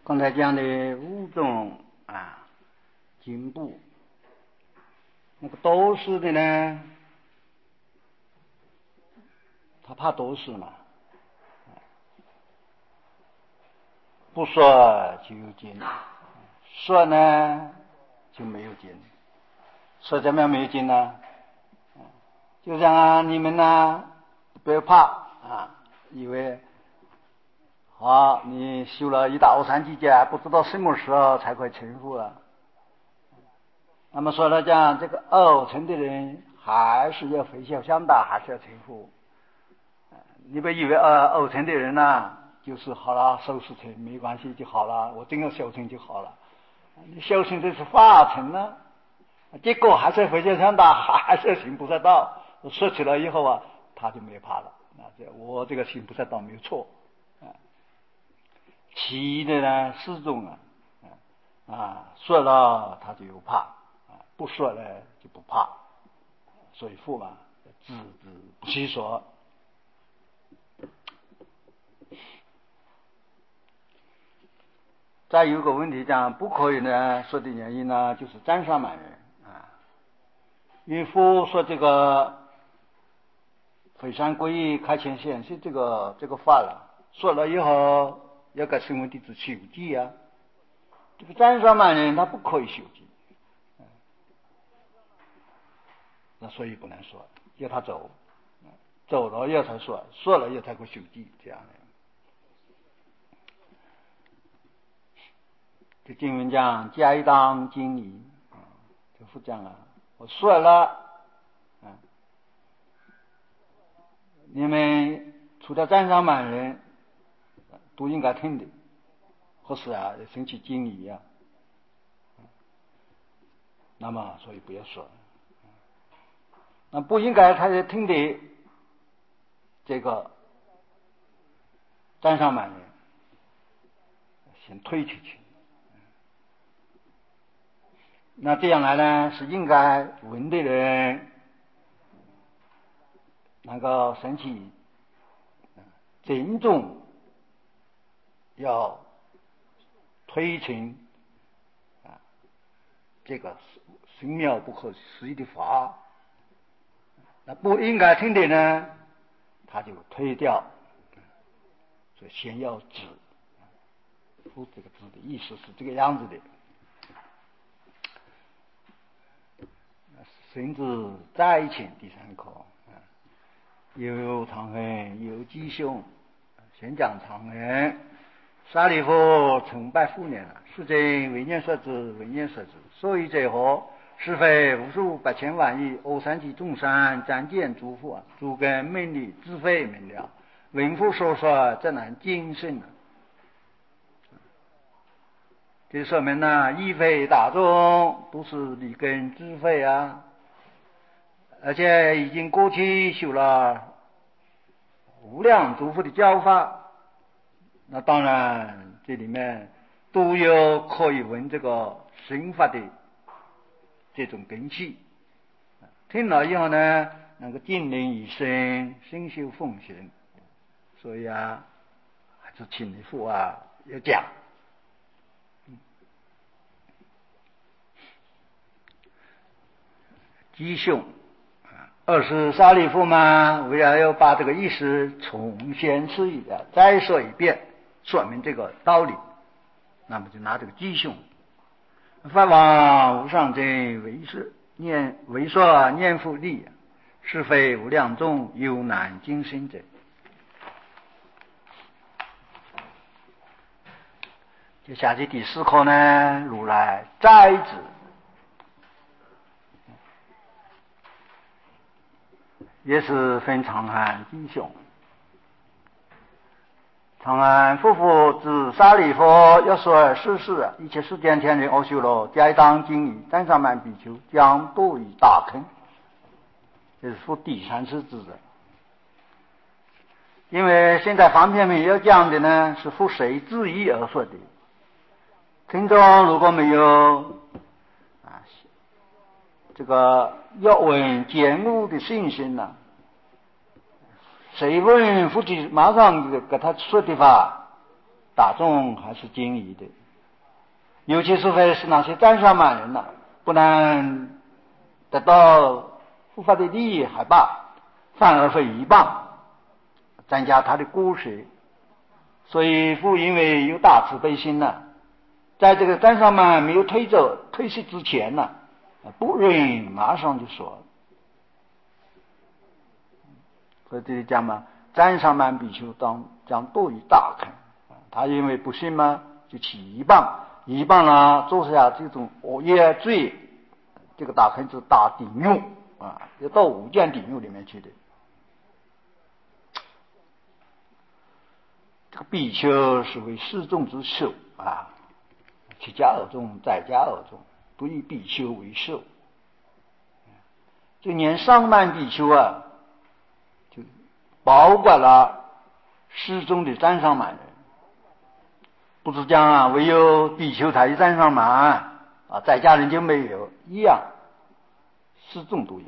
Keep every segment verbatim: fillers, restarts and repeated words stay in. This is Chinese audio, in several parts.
刚才讲的五种啊进步，那个斗士的呢，他怕斗士嘛，不说就有劲，说呢就没有劲。说怎么样没有劲呢？就像啊你们呢不要怕啊，以为好你修了一大欧三级戒，不知道什么时候才会成佛了。那么说来讲，这个二成的人还是要回向向大，还是要成佛。你不以为二二成的人呢、啊，就是好了，收拾成没关系就好了，我真要修成就好了。你修成这是法成呢，结果还是回向向大，还是行菩萨道。说起来以后啊，他就没怕了。那这我这个行菩萨道没有错。啊，其余的呢，始终啊啊说了他就有怕，啊不说了就不怕。所以佛嘛，知之不虚说。再有个问题讲不可以呢，说的原因呢，就是占沙满人啊。因为佛说这个非善归依开前显是这个这个法了，说了以后要给声闻弟子修记啊。这个占沙满人他不可以修记，那所以不能说，要他走，走了要才说，说了要才会修记，这样的。这经文讲加一当经理啊，这副讲啊，我说了啊，你们除了占沙满人都应该听的，或是啊升起经理啊，那么所以不要说，那不应该他听的这个占沙满人先推出去。那这样来呢，是应该闻的人能够升起尊重，要推陈啊这个神妙不可思议的法。那不应该听的呢，他就推掉。所以先要止，不这个止的意思是这个样子的。甚至在前第三课，有长恨，有吉凶。先讲长恨。沙利弗崇拜父年了，是真为念所知，为念所知。所以者何？是非无数百千万亿，欧三级众生，暂见诸佛，诸根命理，自非明了。文父所说，则难精深了。这说明呢，一非大众都是理根智慧啊，而且已经过去修了无量诸佛的教法，那当然这里面都有可以闻这个神法的这种根器，听了以后呢，能够精灵以身，身修奉行。所以啊，还是请你父啊要讲。吉凶，二是沙利弗嘛，为了要把这个意思重现示意啊，再说一遍，说明这个道理，那么就拿这个吉凶。法王无上真为是念为说念佛力，是非无量众，有难精深者。接下去第四课呢，如来摘子。也是分长寒吉凶。长安夫妇指沙利弗要说世事，一切世间天人阿修罗，皆当经以占沙满比丘，将堕于大坑。这是说第三次指的。因为现在方便面要讲的呢，是负谁之意而说的。听众如果没有啊这个要问见悟的信心呢、啊，谁问夫妻马上给他说的话， 大众还是惊疑的，尤其是非是那些占上满人呐，不能得到佛法的利益还罢，反而会诽谤增加他的过失。所以父因为有大慈悲心呢，在这个占上满没有退走退席之前呢，不忍马上就说了。所以这里讲嘛，占上满比丘当将堕于大坑，他因为不信嘛，就起诽谤，诽谤了做下这种恶业罪，这个大坑是大地狱啊，要到无间地狱里面去的。这个比丘是为示众之首啊，出家而众，在家而众，不以比丘为首。就连上满比丘啊，就包括了示众的占上满人，不是讲啊，唯有比丘才有占上满啊，在家人就没有一样，示众都有。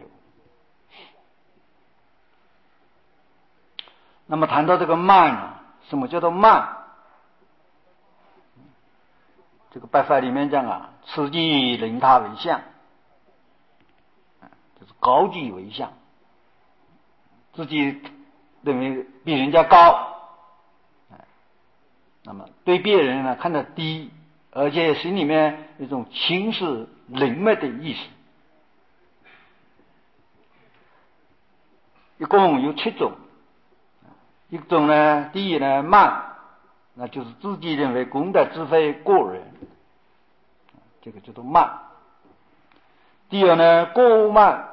那么谈到这个慢啊，什么叫做慢？这个白法里面讲啊，此即令他为相，就是高级为相，自己认为比人家高，那么对别人呢看得低，而且心里面一种轻视凌蔑的意思。一共有七种，一种呢，第一呢慢，那就是自己认为功德智慧过人，这个叫做慢。第二呢过慢，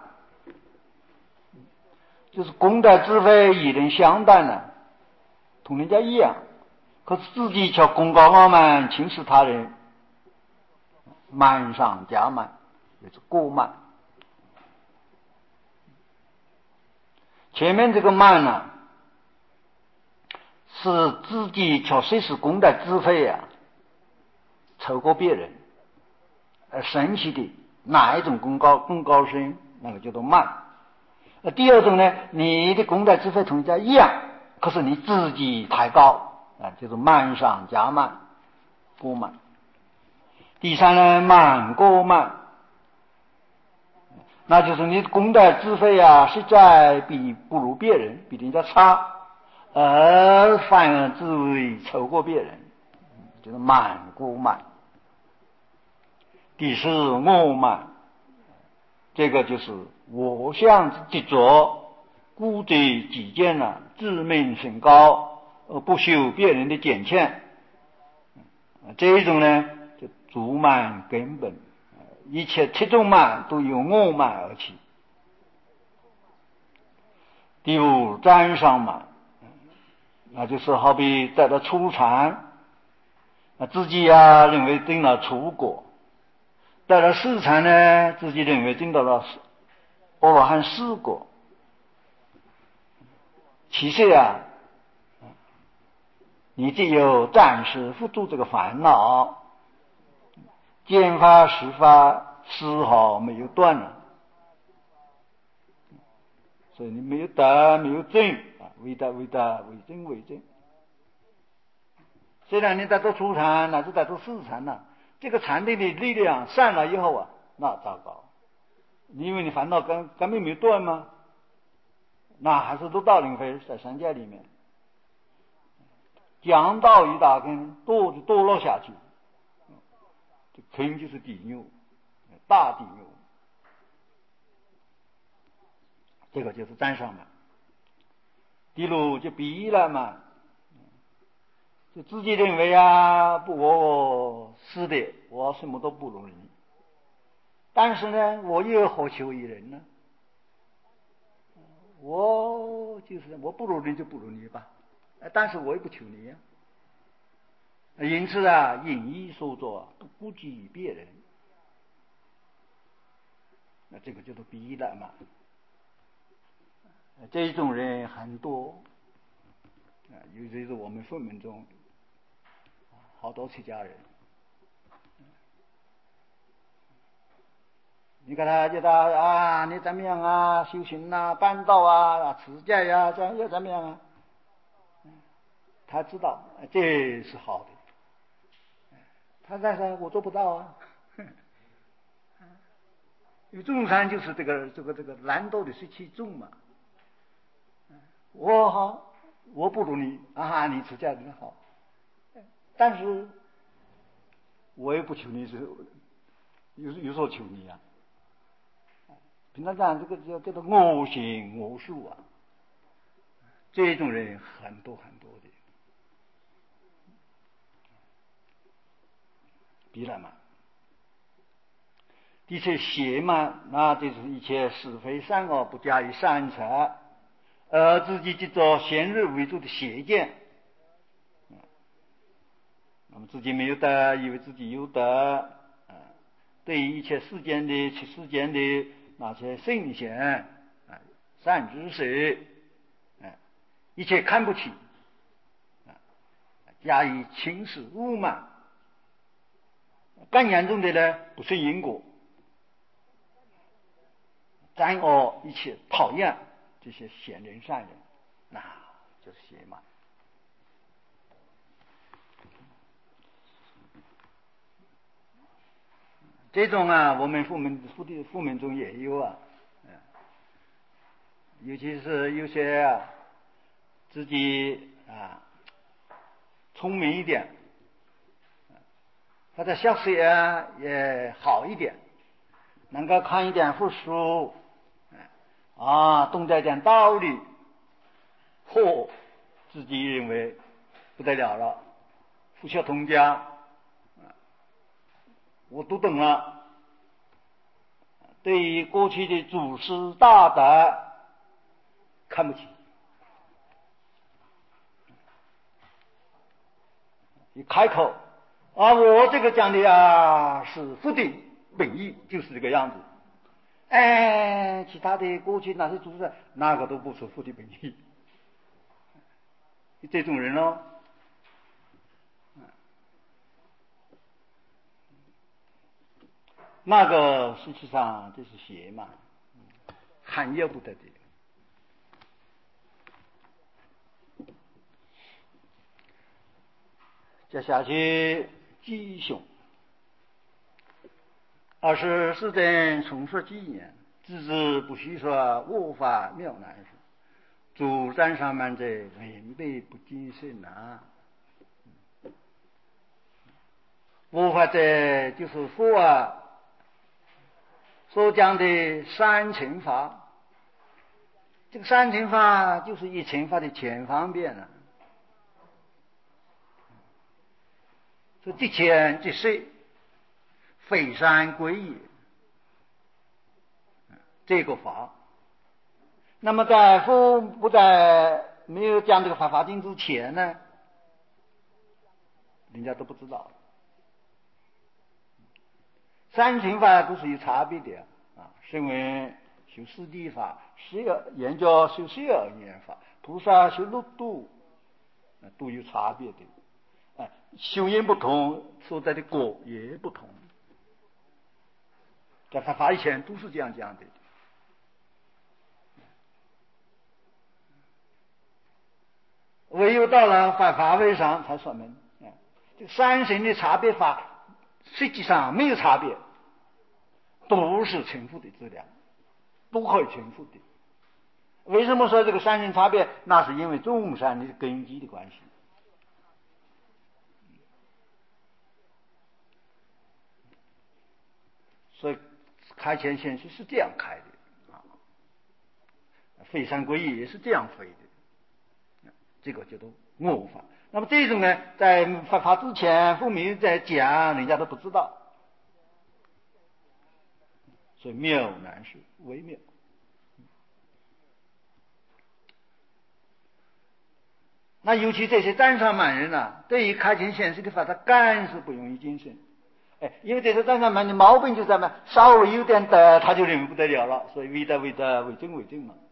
就是功德智慧与人相当呢，同人家一样，可是自己却功高傲慢，轻视他人，慢上加慢，也是过慢。前面这个慢呢，是自己确实是功德智慧啊，超过别人，而神奇的哪一种功高更高深，那个叫做慢。第二种呢，你的功德智慧同人家一样，可是你自己太高啊，就是慢上加慢，过慢。第三呢，慢过慢，那就是你的功德智慧啊，实在比不如别人，比人家差，而反而自为超过别人，就是慢过慢。第四我慢，这个就是我相执着，固执己见啊，自命甚高，而不修别人的减欠，这一种呢就逐慢根本，一切七种慢都由我慢而起。第五占上慢，那就是好比在了初禅，自己啊认为证了初果，到了四禅呢，自己认为证到了阿罗汉四果。其实啊，你只有暂时不住这个烦恼，见法识法丝毫没有断了，所以你没有得没有证啊，为得为得，为证为证。虽然你得到初禅乃至得到四禅了，这个禅定的力量散了以后啊，那糟糕，因为你烦恼根根本没有断吗？那还是都道轮回在三界里面，讲道一大坑，堕就堕落下去，这坑就是地狱，大地狱，这个就是占上慢。第六就比了嘛，就自己认为啊，不我是的，我什么都不如你，但是呢，我又何求于人呢？我就是我不如你就不如你吧，但是我也不求你呀、啊。因此啊，引意所作，不顾及别人，那这个叫做比了嘛。这一种人很多啊，尤其是我们佛门中好多出家人。你看他叫他啊，你怎么样啊？修行啊，办道啊，持戒呀、啊，这样又怎么样啊？ 他知道这是好的，他在说我做不到啊。因为众山就是这个这个这个难度的是气重嘛。我好，我不如你啊，你出家人好，但是我也不求你是有有所求你啊。平常讲这个叫叫做我行我素啊，这种人很多很多的，必然嘛。的确邪嘛，那就是一切是非善恶不加以善察，而自己去做先入为主的邪见。那么自己没有德，以为自己有德，对于一切世间的世间的那些圣贤、善知识，一切看不起，加以轻视侮慢。更严重的呢，不顺因果，憎恶一切，讨厌这些贤人善人，那就是邪嘛。这种啊，我们父门父的父门中也有啊，尤其是有些啊自己啊聪明一点，他的小学啊也好一点，能够看一点佛书，啊，懂得一点道理，或自己认为不得了了，佛学通家，我都懂了。对于过去的祖师大德看不起，一开口啊，我这个讲的啊是佛的本意，就是这个样子。哎，其他的过去那些祖师那个都不是佛的本意，这种人哦，那个实际上这是邪嘛，很要不得的。接下去吉凶，二十四真重说纪言，自知不虚说，无法妙难说。主赞上慢者，文备不谨慎啊。无法者就是佛啊所讲的三乘法，这个三乘法就是一乘法的前方便啊。说即前即色，非三归也，这个法。那么在佛不在没有讲这个法华经之前呢，人家都不知道。三乘法都是有差别的啊，声闻修四谛法，十二研究修十二缘法，菩萨修六度，都有差别的。啊，修因不同，所在的果也不同。在法华以前都是这样讲的。唯有到了法华会上才说明，这三乘的差别法实际上没有差别，都是成佛的质量，都可以成佛的。为什么说这个三乘差别？那是因为众山的根基的关系。所以开前显示是这样开的啊，非三归一也是这样非的，这个叫做我法。那么这种呢，在法法之前，父母在讲，人家都不知道，所以妙难是微妙。那尤其这些占上满人啊，对于开前显示的法，他更是不容易谨慎。哎，因为这些占上满的毛病就在嘛，稍微有点德，他就认为不得了了，所以为德为德，为正为正嘛。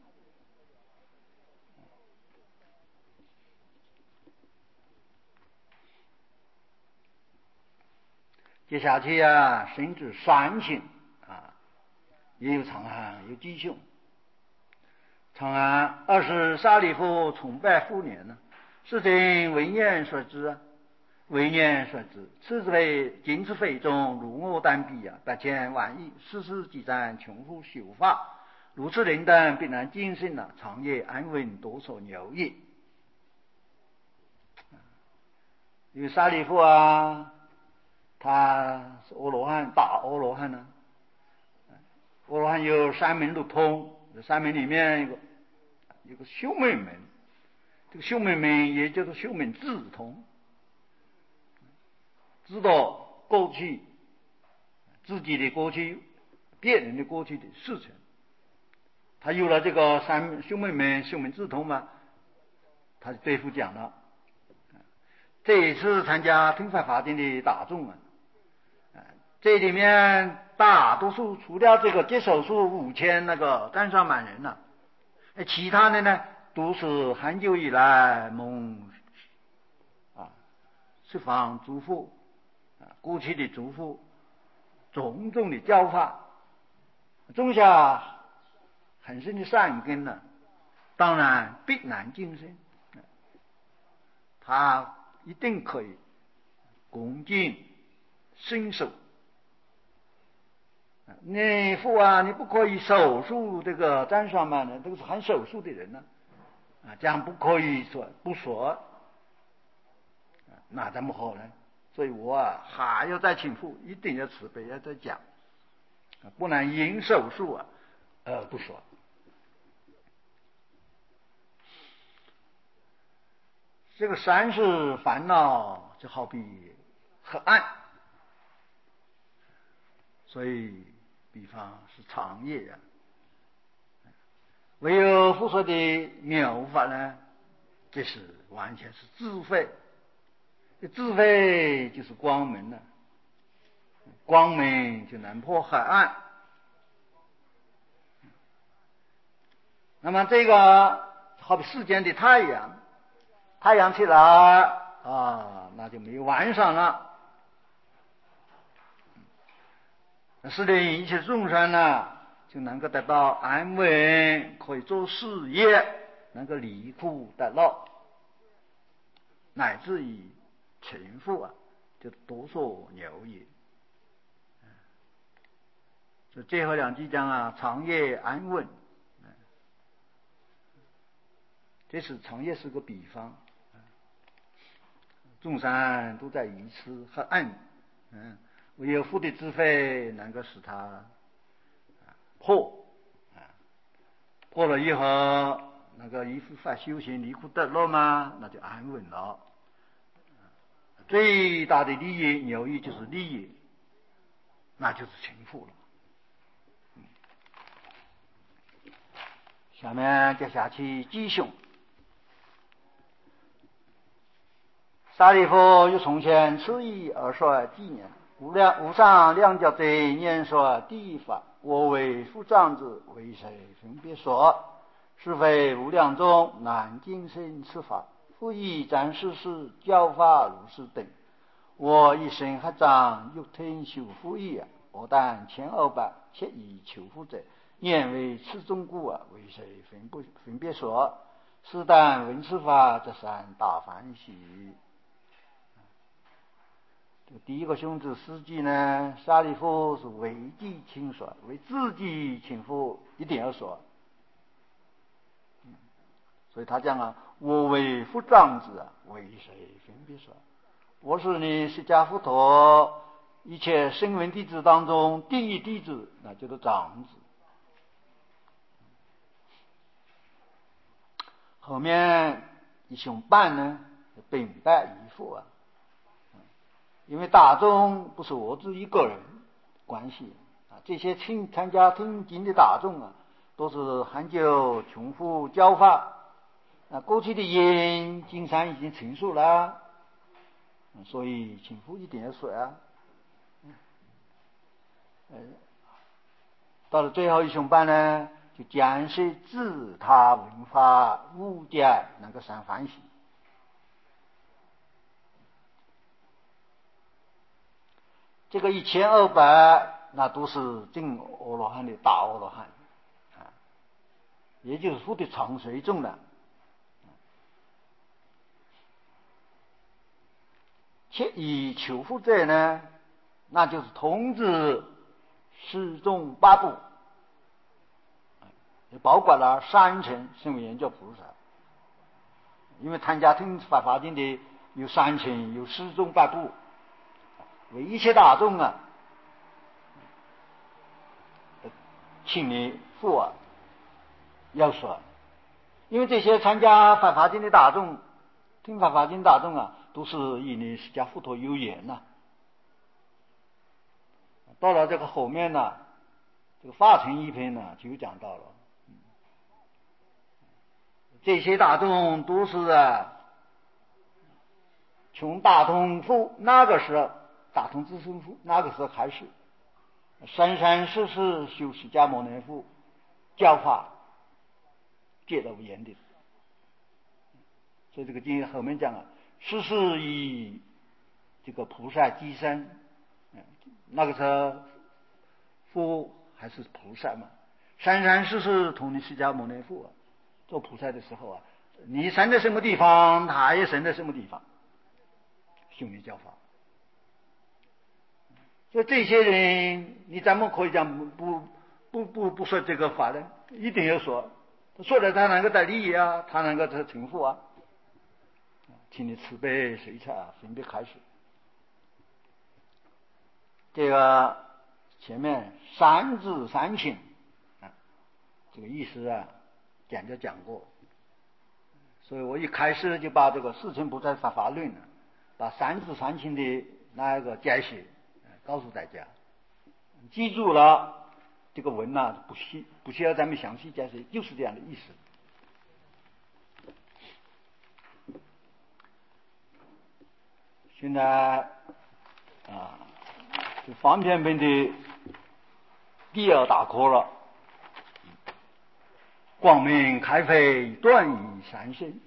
接下去啊，甚至三性啊，也有长安，有吉凶。长安二十沙利夫崇拜妇年呢， 是听文言说之啊，文言说之，此之谓今之非中，如我单臂啊，百千万亿，世事积赞，穷乎修法。如此人等，必然精神啊，长夜安稳，多所牛也。因为沙利夫啊，他是阿罗汉，大阿罗汉呢、啊。阿罗汉有三门六通，这三门里面有个有个修门门，这个修门门也叫做修门智通，知道过去自己的过去、别人的过去的事情。他有了这个三修门门、修门智通嘛，他就对付讲了。这一次参加听法法典的大众啊，这里面大多数除了这个接手数五千那个占上满人了、啊，其他的呢都是很久以来蒙啊十方诸佛啊过去的诸佛种种的教法，种下很深的善根呢、啊，当然必然精深，他一定可以恭敬伸手。你父啊，你不可以手术这个占双曼呢，这个是很手术的人呢、啊，啊，这样不可以说不说，啊，那怎么好呢？所以我啊还要再请父，一定要慈悲，要再讲，啊，不能因手术啊而不说。这个三世烦恼就好比黑暗，所以比方是长夜啊。唯有佛说的妙法呢，这是完全是智慧，智慧就是光明了、啊，光明就能破黑暗。那么这个好比世间的太阳，太阳起来啊，那就没有晚上了。使得一切众生呢，就能够得到安稳，可以做事业，能够离苦得乐，乃至于成佛啊，就多所牛也。这最后两句讲啊，长夜安稳，这是长夜是个比方，众生都在愚痴和暗，嗯，唯有佛的智慧能够使它破，破了以后，那个一佛法修行离苦得乐嘛，那就安稳了。最大的利益牛益就是利益，那就是成佛了。下面接下去继续。沙利弗于从前此意而说纪念，无量无上量觉者念说第一法，我为复藏子，为谁分别说？是非无量中难尽生此法，复以暂世事教法如是等。我一生合掌欲听修复意，我但千二百切以求复者，念为此中故啊，为谁分不分别说？是但闻此法，则生大欢喜。第一个兄弟司机呢，沙利弗是为己请说，为自己请佛一定要说，嗯，所以他讲啊，我为复藏子啊，为谁分别说？我是你释迦佛陀一切声闻弟子当中第一弟子，那就是长子。后面一兄半呢，禀拜于父啊。因为大众不是我自己个人关系啊，这些听参加听经的大众啊，都是很久重复教法啊，过去的因经上已经陈述了，所以请复一点水啊。嗯，到了最后一雄班呢，就讲是自他文化误解那个三反喜。这个一千二百，那都是正阿罗汉的大阿罗汉，啊，也就是佛的长随众了。 且以求复者呢，那就是通知十种八部，也包括了三乘声闻缘觉菩萨。因为参加听法华经的有三乘，有十种八部，为一切大众啊，请你复啊要说。因为这些参加法华经的大众，听法华经大众啊，都是与你释迦佛陀有缘呐、啊。到了这个后面呢，这个法成一篇呢就讲到了，这些大众都是啊，从大通父那个时候，大通智胜父那个时候开始，生生世世修释迦牟尼佛教法，皆都无言的。所以这个经后面讲啊，世世以这个菩萨机身，那个时候佛还是菩萨嘛，生生世世同你释迦牟尼佛、啊、做菩萨的时候啊，你生在什么地方，他也生在什么地方，修你教法。所以这些人，你怎么可以讲不不不不说这个法呢？一定要说，说了他能够得利益啊，他能够得成佛啊。请你慈悲随察啊，分别开始。这个前面三字三请啊，这个意思啊，讲就讲过。所以我一开始就把这个四乘菩萨法华论呢，把三字三请的那一个解释告诉大家，记住了这个文呢，不需不需要咱们详细解释，就是这样的意思。现在啊，就方便本的第二大课了，光明开飞，断以三身。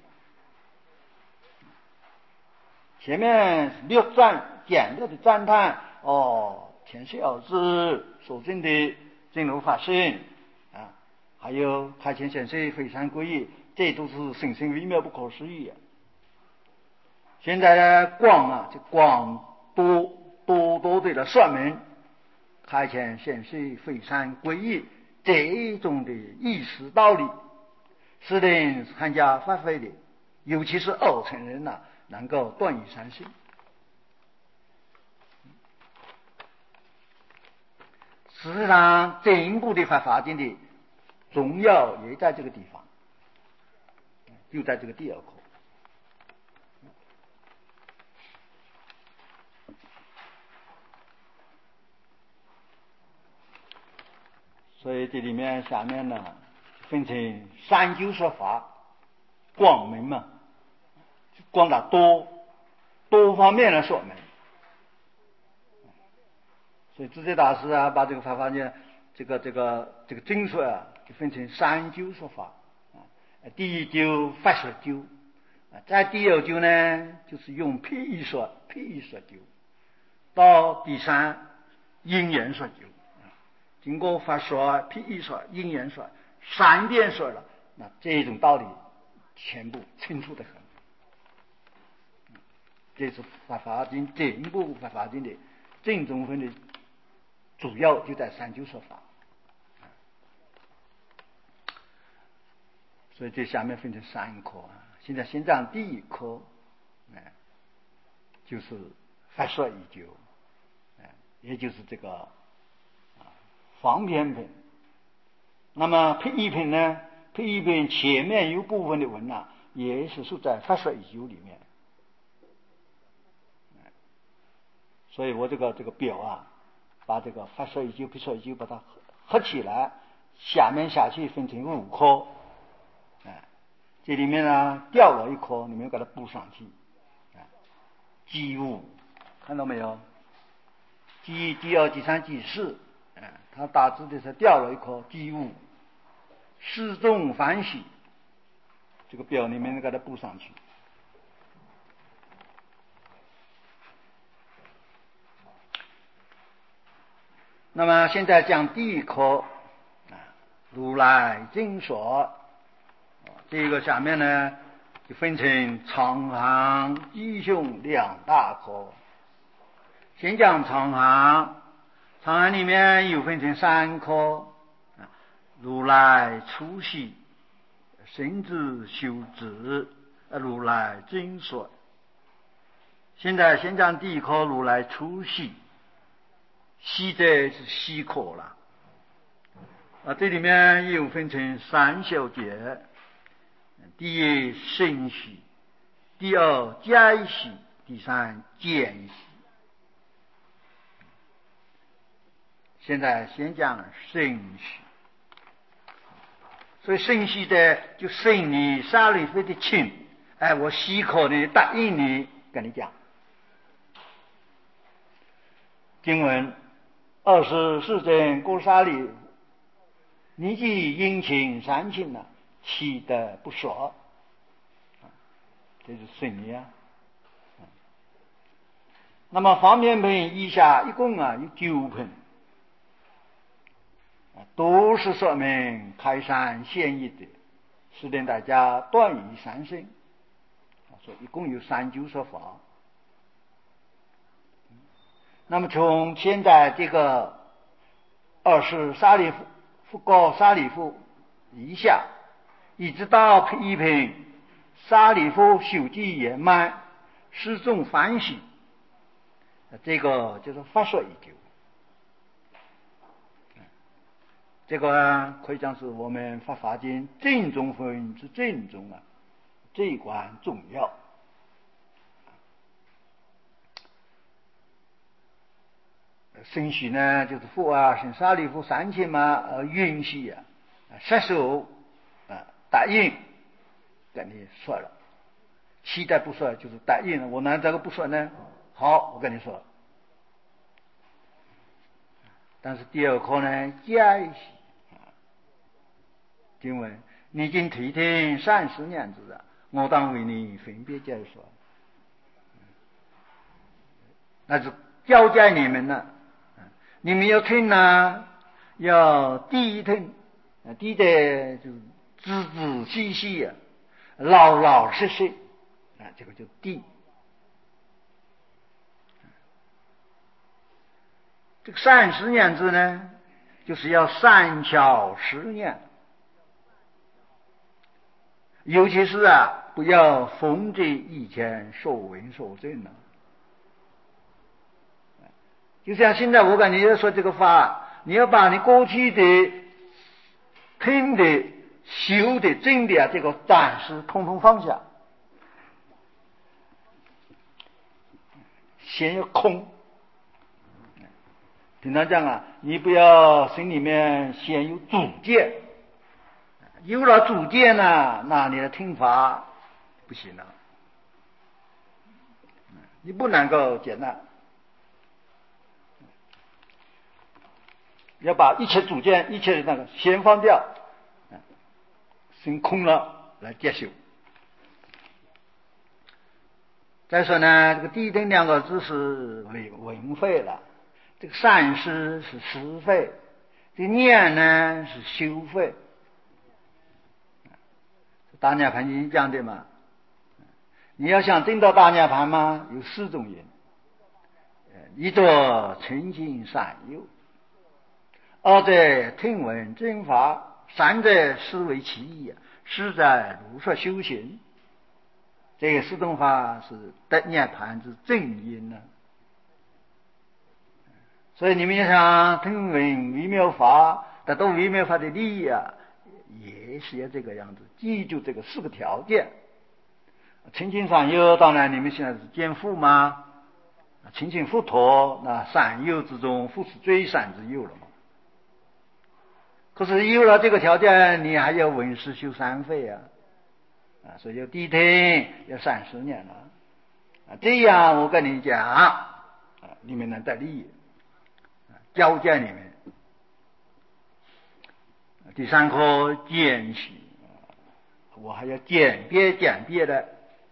前面略赞简略的赞叹哦，前世尔之所证的真如法身啊，还有开前显示非常归义，这都是神圣微妙不可思议啊。现在呢，光啊，就光多多多的了说明开前显示非常归义这种的意识道理，是令参加发挥的，尤其是二乘人呐、啊，能够断以三身。事实上，整部的法华经的重要也在这个地方，就在这个第二课。所以这里面下面呢，分成三九说法，光明嘛，光大多多方面来说明。所以智者大师啊，把这个法华经这个这个这个经说啊，就分成三九说法啊。第一九法说九啊，在第二九呢，就是用譬喻说譬喻说九，到第三因缘说九。经过法说、譬喻说、因缘说三遍说了，那这种道理全部清楚得很。这是法华经整部法华经的正宗分的主要就在三九说法。所以这下面分成三科啊。现在先讲第一科，哎，就是法说已久，哎，也就是这个方便品。那么譬喻品呢？譬喻品前面有部分的文啊，也是属在法说已久里面。所以我这个这个表啊，把这个法说已久、譬说已久把它合合起来，下面下去分成五科。哎，这里面呢掉了一科，你们给它补上去。哎，记五，看到没有？记一、记二、记三、记四。哎，它大致的是掉了一科，记五，四众欢喜，这个表里面给它补上去。那么现在讲第一科啊，如来经说，这个下面呢就分成长行、吉凶两大科。先讲长行，长行里面又分成三科：如来出世、生之修治、如来真说。现在先讲第一科如来出世，习者是习科了。啊，这里面又分成三小节：第一生习，第二解习，第三见习。现在先讲生习，所以生习的就生你沙利弗的亲，哎，我习科呢答应你跟你讲。经文二十四尊郭沙利，你既殷勤善勤了，其德不说，这是生你啊。那么方便品以下一共啊有九品，都是说明开山现义的，是令大家断疑三生，所以一共有三九说法。那么从现在这个二十沙利夫高沙利夫以下，一直到一品沙利夫修记圆满，十种反省，这个就是法说一究。这个可以讲是我们法华经正宗分之正宗啊，这一关重要。生习呢，就是父啊，生沙利夫三千嘛，呃，允许啊，杀手啊，答应跟你说了，期待不说就是答应了。我拿这个不说呢，好，我跟你说。但是第二课呢，解析经文，你经推听三十年之了，我当为你分别解说，那是交代你们了。你们要听呢，要第一听，第一的就是仔仔细细啊，老老实实啊，这个就第。这个三十年制呢，就是要三巧十年，尤其是啊，不要逢着以前所闻所证了。就像现在我跟你说这个法，你要把你过去的听的、修的、证的啊，这个暂时通通放下，先要空。平常讲啊，你不要心里面先有主见，有了主见呢，那你的听法不行了，你不能够简单。要把一切主见、一切的那个先放掉，先空了来接修。再说呢，这个地听两个字是文文废了，这个善思是思废，这个念呢是修废。大涅盘经讲的嘛，你要想证到大涅盘嘛，有四种人：一者诚心善诱，二者听闻正法，三者思维其意，四者如说修行。这个四种法是得涅盘之正因呢。所以你们想听闻微妙法，得到微妙法的利益啊，也是要这个样子，记住这个四个条件。诚心善诱，当然你们现在是见父吗？诚心佛陀，那善诱之中，佛是最善之诱了嘛。可是有了这个条件，你还要闻思修三废啊，啊，所以要谛听要三十年了，啊，这样我跟你讲，啊，你们能得利益，啊，交代你们。第三课见习，我还要简别简别的。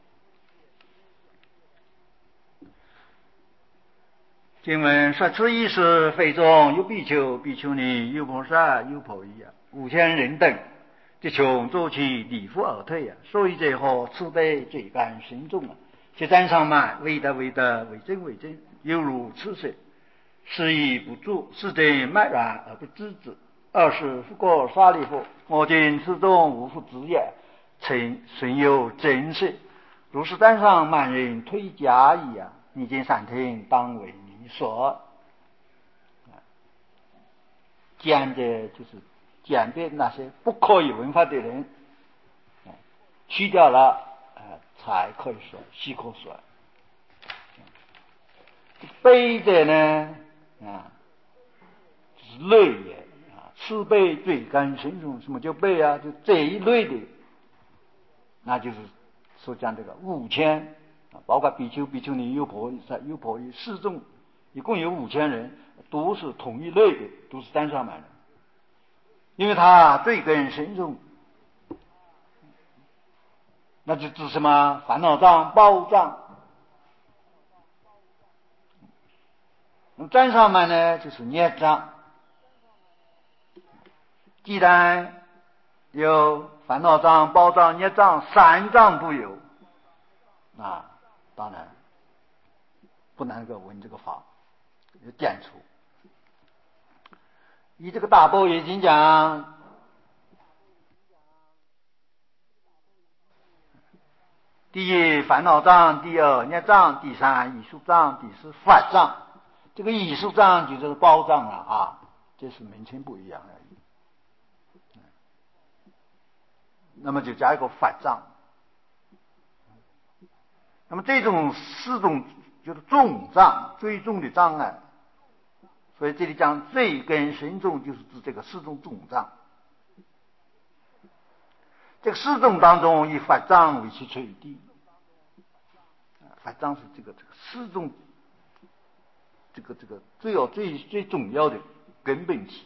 经文说此意思，非中有比丘、比丘尼，有菩萨、有婆夷啊，五千人等， 即从做起离夫而退啊，所以这何此辈罪干深重啊！其占上脉，为德为德，为真为真，犹如赤水，是以不住，是真脉然而不知之。二是复过沙利夫，我今此中无复之也，曾虽有真实，如是单上满人推假矣啊！你今三听当为你所，讲的就是讲的那些不可以文化的人，去掉了，呃，才可以说细可说。悲者呢，啊，就是类也啊，慈悲罪干深重。什么叫悲啊？就这一类的，那就是所讲这个五千啊，包括比丘、比丘尼、优婆塞、优婆夷四众，一共有五千人，都是同一类的，都是单上满人，因为他罪根深重。那就指什么？烦恼障、报障。那么占上慢呢，就是孽障。既然有烦恼障、报障、孽障三障都有，那当然不能够闻这个法，要减除。以这个大般若经讲，第一烦恼障，第二孽障，第三艺术障，第四法障。这个艺术障就是报障了啊，这是名称不一样而已。那么就加一个法障。那么这种四种就是重障，最重的障碍，所以这里讲罪根深重，就是指这个四种重障。这个四种当中，以法障为其垂地。法障是这个这个四种，这个这个最要最最重要的根本体。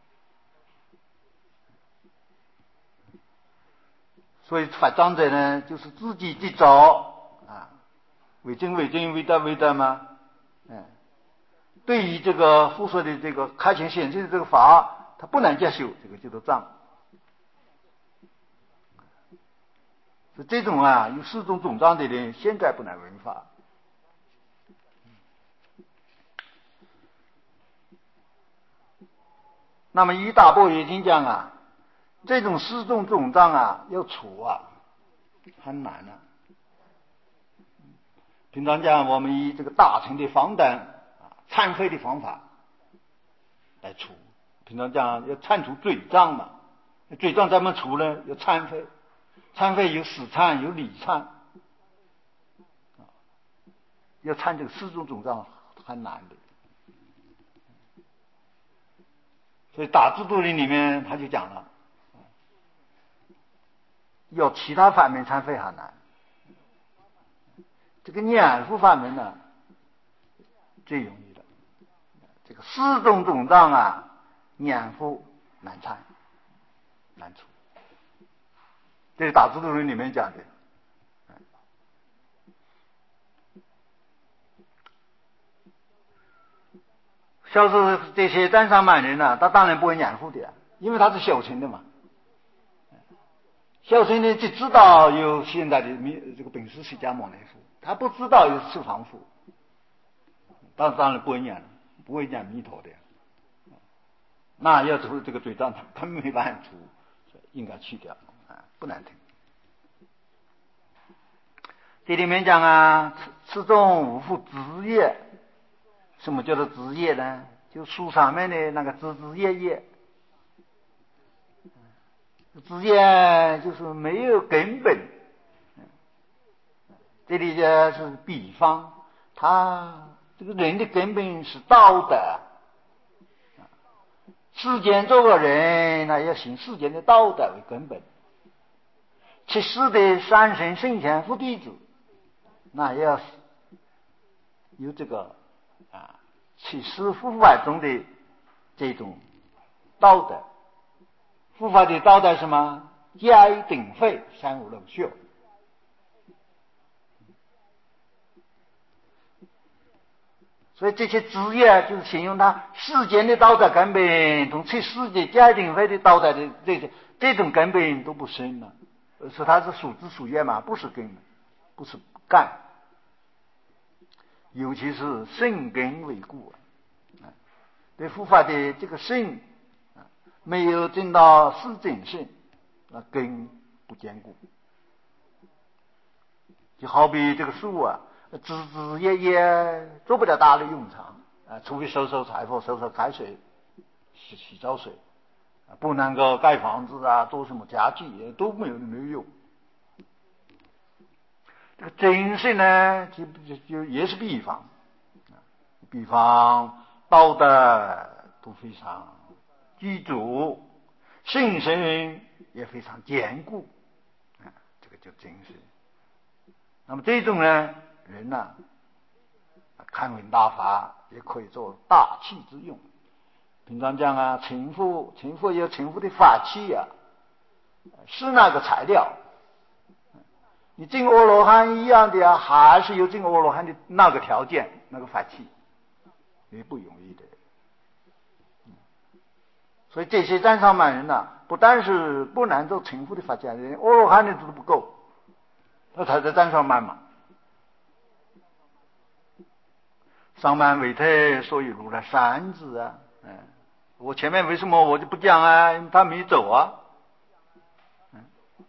所以法障者呢，就是自己去找啊，为真为真，为德为德嘛。嗯，对于这个复说的这个开显显现的这个法，他不能接受，这个叫做障。是这种啊，有四种总障的人，现在不能闻法。那么以大般若经讲啊，这种四种总障啊，要除啊，很难啊。平常讲，我们以这个大乘的方等啊，忏悔的方法来除。平常讲要忏除罪障嘛，罪障怎么除呢？要忏悔。忏悔有死忏，有理忏，要忏这个四种总障很难的。所以大智度论里面他就讲了，要其他法门忏悔很难，这个念佛法门呢最容易的。这个四种总障啊，念佛难忏难除。这是大智度论里面讲的。像是这些占上满人呢，他当然不会念佛的，因为他是小乘的嘛。小乘呢，只知道有现在的这个本师释迦牟尼佛，他不知道有四方佛，当当然不会念了，不会念弥陀的。那要除这个罪障，他没办法除，应该去掉啊，不难听。这里面讲啊，此中无复枝叶。什么叫做枝叶呢？就树上面的那个枝枝叶叶。枝叶就是没有根本。这里就是比方，他这个人的根本是道德。世间做个人，那要行世间的道德为根本。其世的三圣圣贤佛弟子，那要有这个啊，其世佛法中的这种道德。佛法的道德是什么？戒定慧三无漏学。所以这些枝叶就是形容他世间的道德根本，同其世界戒定慧的道德的这些这种根本都不生了，而是它是属枝属叶嘛，不是根，不是干。尤其是肾根为固啊，对护法的这个肾啊，没有证到四正肾，那根不坚固。就好比这个树啊，枝枝叶叶做不了大的用场啊，除非收收柴火、收收开水、洗洗澡水，不能够盖房子啊，做什么家具都没有没有用。这个真肾呢，就就就也是比方，比方道德都非常具足，肾身也非常坚固啊，这个叫真肾。那么这种呢，人呢、啊，看闻大法也可以做大器之用。平常讲啊，成佛成佛有成佛的法器啊，是那个材料。你证阿罗汉一样的啊，还是有证阿罗汉的那个条件，那个法器，也不容易的。所以这些占上满人呢、啊，不但是不能做成佛的法家，连阿罗汉的都不够，那才是占上满嘛。上满为特，所以如来三字啊，嗯，我前面为什么我就不讲啊？因为他没走啊。嗯，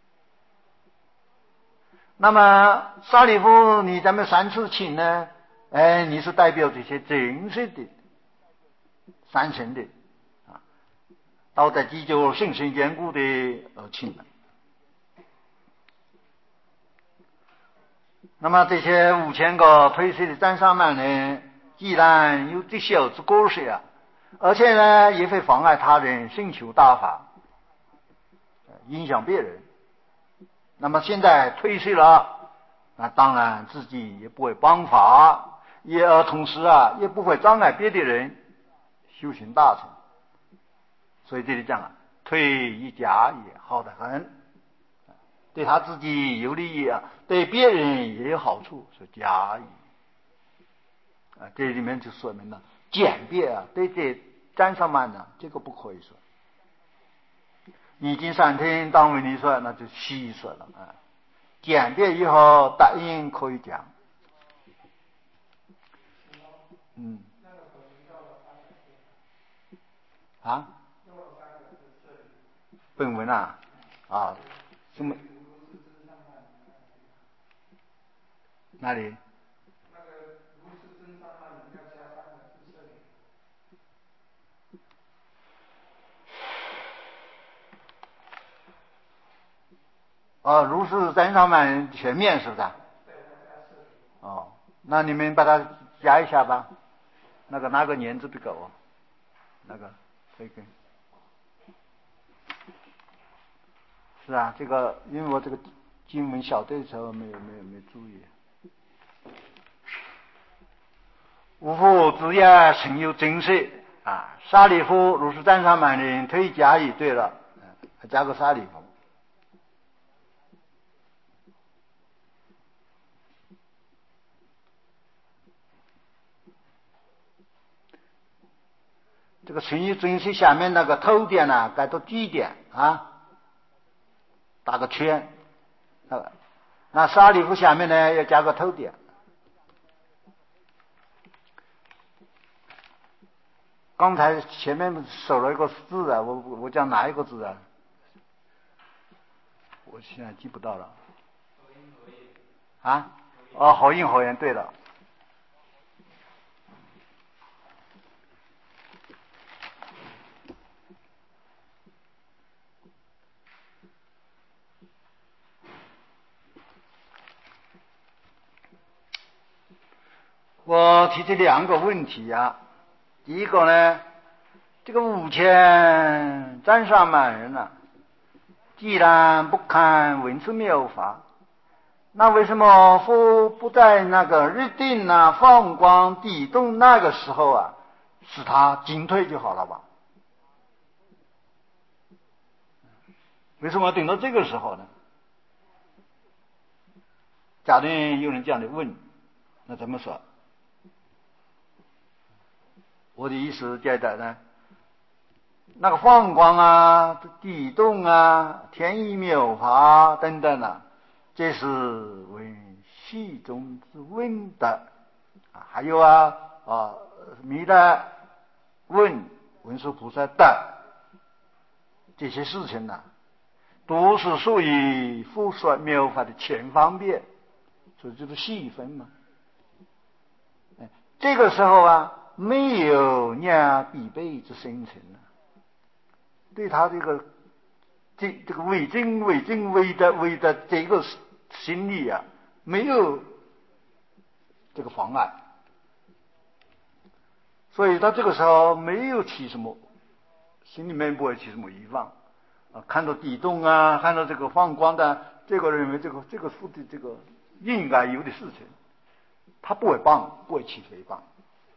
那么沙利夫，你咱们三次请呢？哎，你是代表这些真实的三神的啊，道德积久、性身坚固的而请的。那么这些五千个退税的占上满呢，既然有这小之过失啊，而且呢也会妨碍他人寻求大法，影响别人。那么现在退税了，那当然自己也不会帮法，也而同时啊也不会障碍别的人修行大成。所以这里讲啊，退一甲也好得很，对他自己有利益啊，对别人也有好处，是甲乙啊。这里面就说明了简便啊，对这占上满呢，这个不可以说。已经三天当为你说，那就细说了啊。简便以后答应可以讲。嗯。啊？本文啊？啊？什么？哪里？哦，如是真上满全面是不是？哦，那你们把它加一下吧。那个那个年字不够哦，那个这个是啊，这个因为我这个经文小的时候没有没有没有注意。无复之也，曾有真色啊！沙利夫如是赞上满人，推加以对了，还加个沙利夫。这个存有真色下面那个头点呢、啊，改到句点啊，打个圈。那那沙利夫下面呢要加个头点。刚才前面少了一个字啊，我我讲哪一个字啊？我现在记不到了。啊？哦，合音合言，对了。我提出两个问题啊。第一个呢，这个五千占上满人啊，既然不看文字妙法，那为什么不不在那个日定啊、放光、地动那个时候啊，使他进退就好了吧？为什么等到这个时候呢？假定有人这样的问，那怎么说？我的意思觉得呢， 那个放光啊、地动啊、天意妙法等等啊，这是为系中之问的啊。还有啊啊，弥勒问文殊菩萨的这些事情呢、啊，都是属于复说妙法的前方面，所以就是细分嘛。这个时候啊，没有念必备之生成了，对他这个这这个伪真伪真伪的伪的这个心理啊，没有这个妨碍，所以他这个时候没有起什么，心里面不会起什么疑望啊。看到地动啊，看到这个放光的，这个认为这个这个是的这个应该有的事情，他不会帮，不会起诽谤。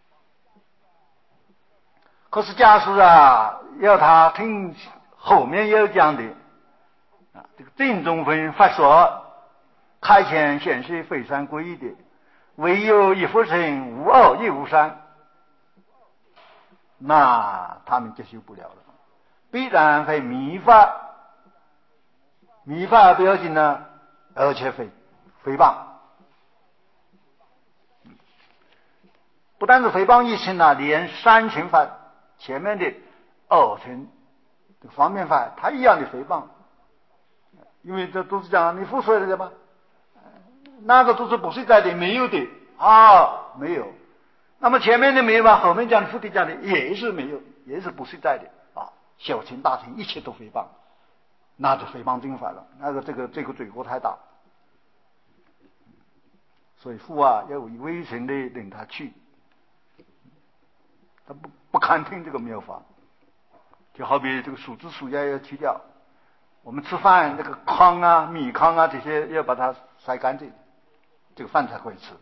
可是假使啊，要他听后面要讲的啊，这个正中分法说，开前显示非三归的，唯有一佛乘，无二亦无三，那他们接受不了了，必然会迷法，迷法不要紧呢，而且会诽谤，不但是诽谤一乘啊，连三乘法前面的二乘方面法，他一样的诽谤，因为这都是讲你复说的嘛，那个都是不是在的，没有的啊，没有。那么前面的没有嘛，后面讲的复的讲的也是没有，也是不是在的啊，小乘大乘一切都诽谤，那就诽谤正法了，那个这个这个罪过太大，所以父啊要以微尘的领他去，他不不堪听这个妙法，就好比这个数字数要要去掉，我们吃饭这个糠啊、米糠啊这些要把它筛干净，这个饭才可以吃。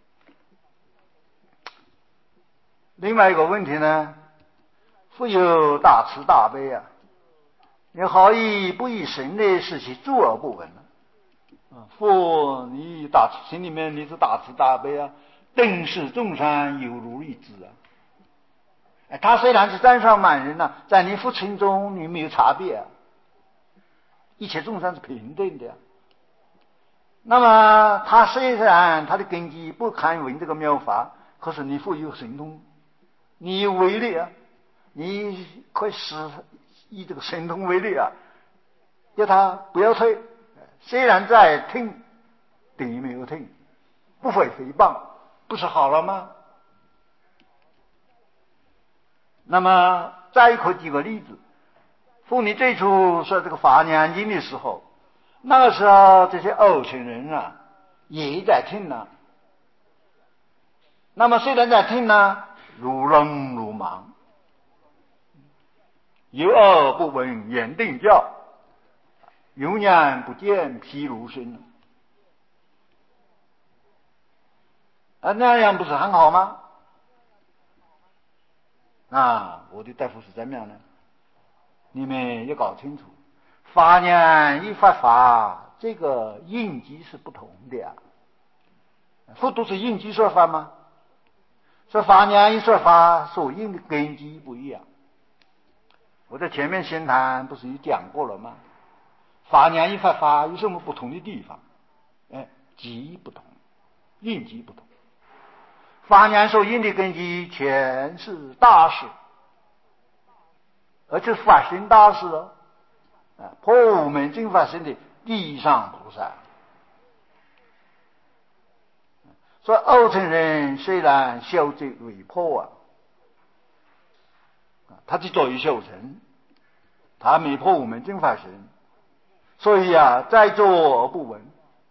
另外一个问题呢，复有大慈大悲啊，你何以不以神的事情助而不闻呢？啊，父你大心里面你是大慈大悲啊，顿视众生犹如一子啊。哎，他虽然是占上满人啊，在你父亲中你没有差别啊，一切众生是平等的啊。那么他虽然他的根基不堪闻这个妙法，可是你父有神通，你有威力啊，你可以使以这个神通为力啊，要他不要退，虽然在听，等于没有听，不会诽谤，不是好了吗？那么再可举个例子，妇女最初说这个法念经的时候，那个时候这些二乘人啊也在听呢。那么虽然在听呢，如聋如盲，有耳不闻言定教，有眼不见毗卢声啊，那样不是很好吗？啊，我的答复是怎么样呢？你们要搞清楚，法念与法法这个应机是不同的啊。复读是应机说法吗？说法念与说法所应的根基不一样。我在前面先谈不是也讲过了吗？法念与法法有什么不同的地方？哎，机不同，应机不同。法念所应的根基全是大事，而且法身大事哦，啊，破无门正法身的地上菩萨。说二乘人虽然修这为破啊，他是作为修成，他没破无门正法身，所以啊，在座而不闻。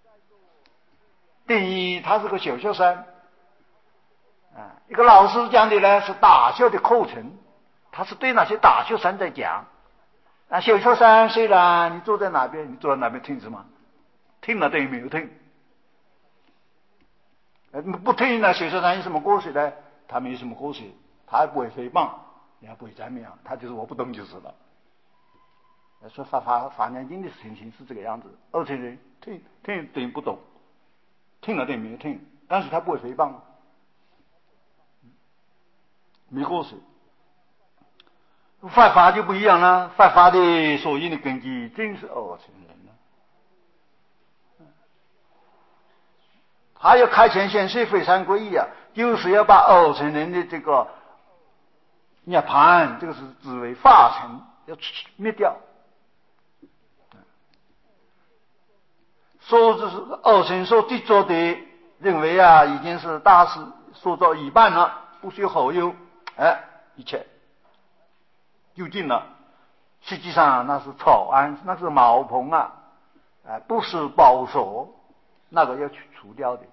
等于他是个小学生。啊，一个老师讲的呢是大学的课程，他是对那些大学生在讲。啊，小学生虽然你坐在哪边，你坐在那边听什么？听了等于没有听。呃，不听呢，小学生有什么过失呢？他没有什么过失，他也不会诽谤，也不会怎么样，他就是我不懂就是了。说法法法念经的情形是这个样子，二乘人听听等于不懂，听了等于没有听，但是他不会诽谤。没过失。 犯法就不一样了，犯法的所用的根基真是二乘人了。他要开前显示非常规啊，就是要把二乘人的这个涅盘，这个是指为法尘，要灭掉。说这是二乘所执着的，认为啊已经是大事说到一半了，不需后有，哎，一切就尽了。实际上那是草庵，那是茅棚啊，哎，不是宝所，那个要去除掉的。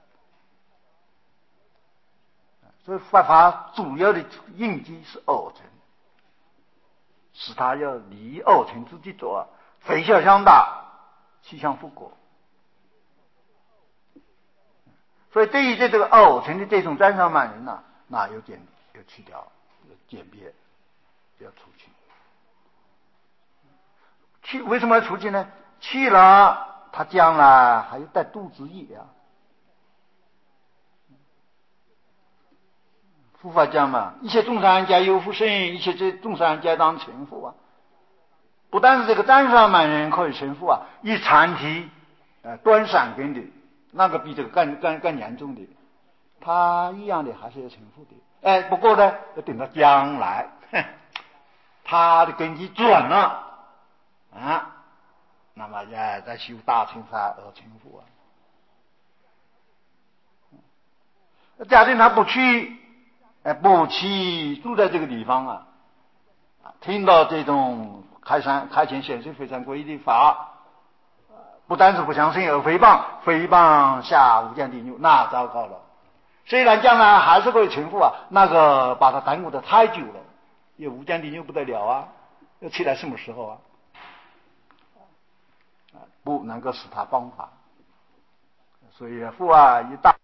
所以犯法主要的印记是二乘，使他要离二乘之执着，非小相大，气相复果。所以对于这个二乘的这种占上慢人呢、啊，那要减，要去掉，要简别，要除去。去为什么要除去呢？去了，他将来还有带度之意啊。佛法讲嘛，一切众生皆有福生，一切这众生皆当成佛啊。不但是这个占上慢人可以成佛啊，以禅体呃端闪根的，那个比这个更更更严重的，他一样的还是要成佛的。哎，不过呢，要等到将来，他的根基转了啊，那么要再修大乘法而成佛啊。假定他不去，哎，不去住在这个地方啊，听到这种开山开前显示非常规的法，不单是不相信而诽谤，诽谤下无间地狱，那糟糕了。虽然将来还是可以成佛啊，那个把他耽误的太久了，也无间地狱不得了啊，要起来什么时候啊？不能够使他帮法，所以佛啊一大。